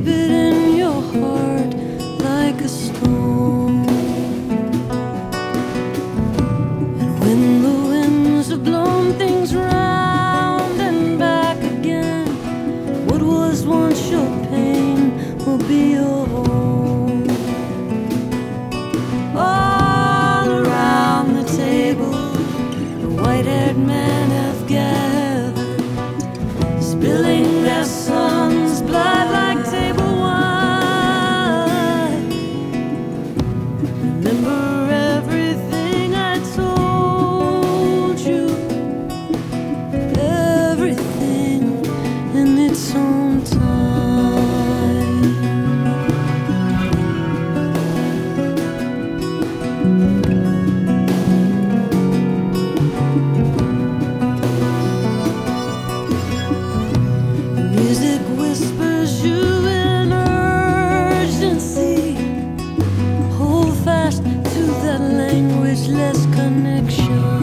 keep it in your heart like a stone. And when the winds have blown things round and back again, what was once your pain will be your home. All around the table, the white-haired men have gathered, spilling their son's blood like table wine. Remember everything I told you, everything in its own time. Music whispers you in urgency. Hold fast to that languageless connection.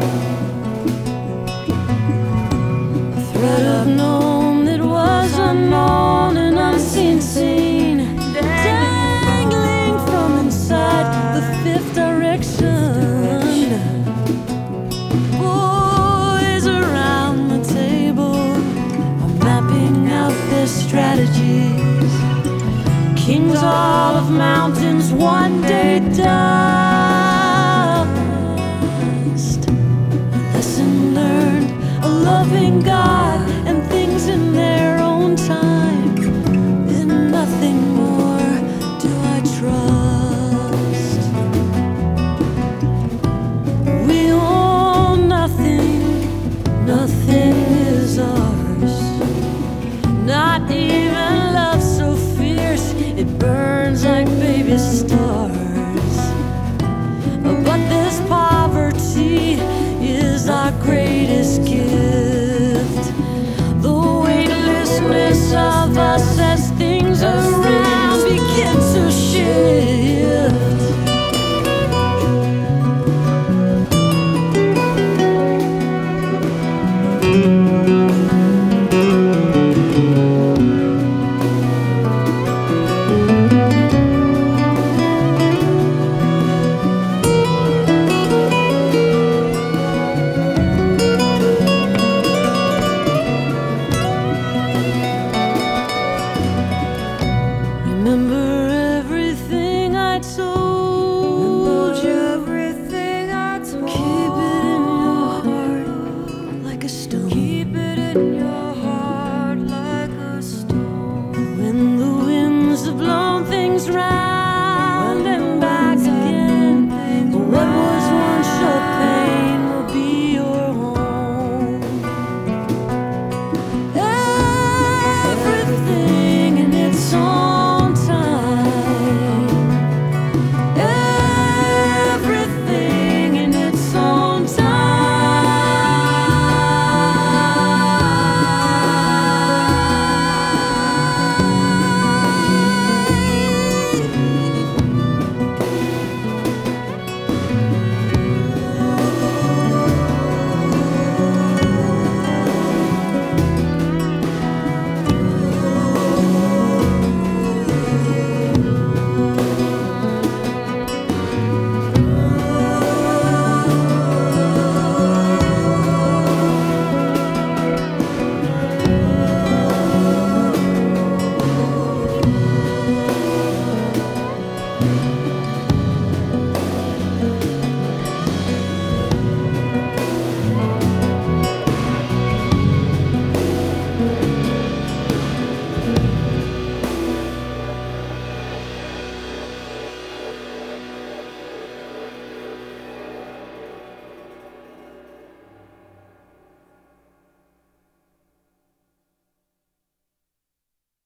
A thread of known that was unknown, an unseen scene, dangling from inside the fifth direction. Boys around the table are mapping out their strategies. Kings all of mountains, one day dust. A lesson learned, a loving God, and things in their own time. In nothing more do I trust. We own nothing, nothing is ours, not even